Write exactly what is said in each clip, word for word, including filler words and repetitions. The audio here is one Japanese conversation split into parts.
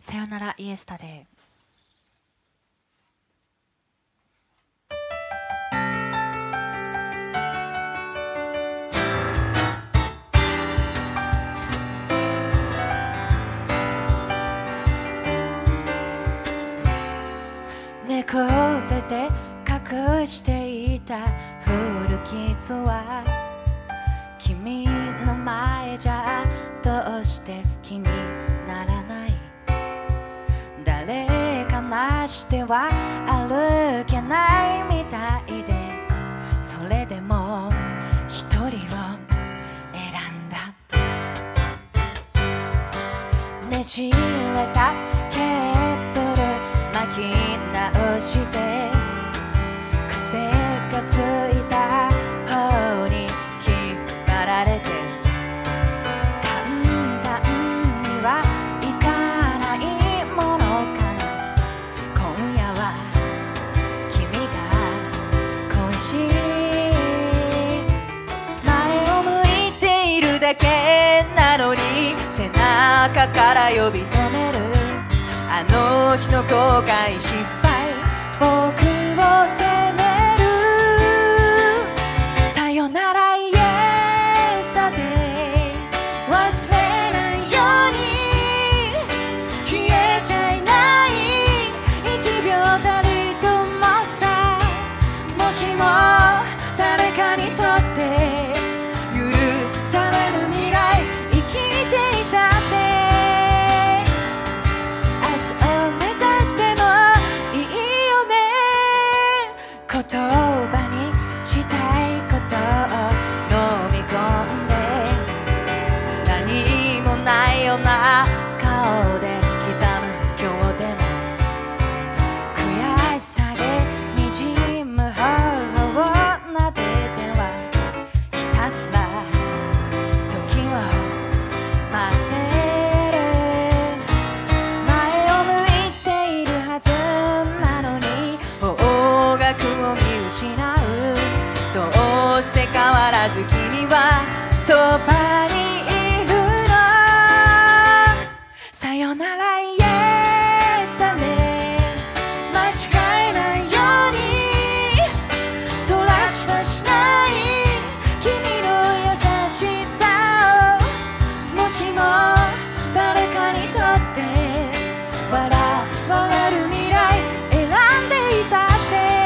さよならイエスタデイ。猫背で隠していた古傷は君の前じゃどうして気にならない。誰かなしては歩けないみたいで、それでも一人を選んだ。ねじれたケーブル巻き直して癖がついた方に引っ張られて、簡単にはいかないものかな。今夜は君が恋しい。前を向いているだけなのに背中から呼び止めるあの日の後悔失敗、僕を責める。さよならイエスタデイ、忘れないように消えちゃいない一秒たりともさ。もしも誰かにとって許される未来生きていたって言葉にしたいことを飲み込んで、何もないような顔で刻む今日でも、悔しさでにじむ頬を撫でてはひたすら時を待ってる。前を向いているはずなのに方角を見失う。どうして変わらず君はそばにいるの。さよならイエスタデイ、間違えないようにそらしはしない君の優しさを。もしも誰かにとって笑われる未来選んでいたって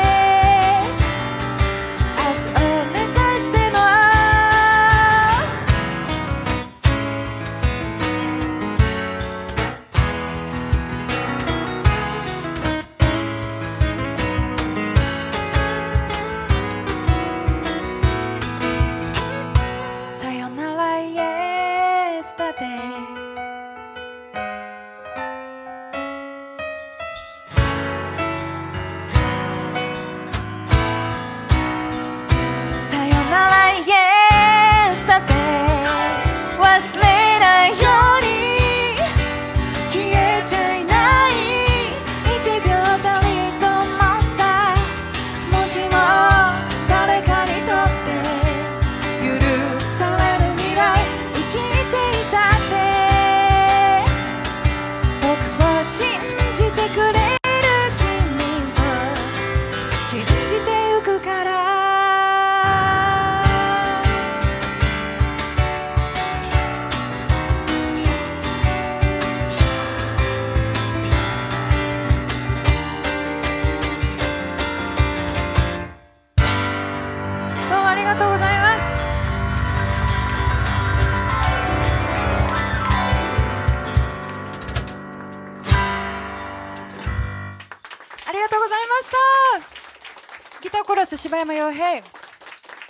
ギターコーラス柴山洋平、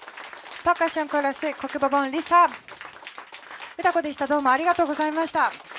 パーカッションコーラス国母ボンリサ、歌子でした。どうもありがとうございました。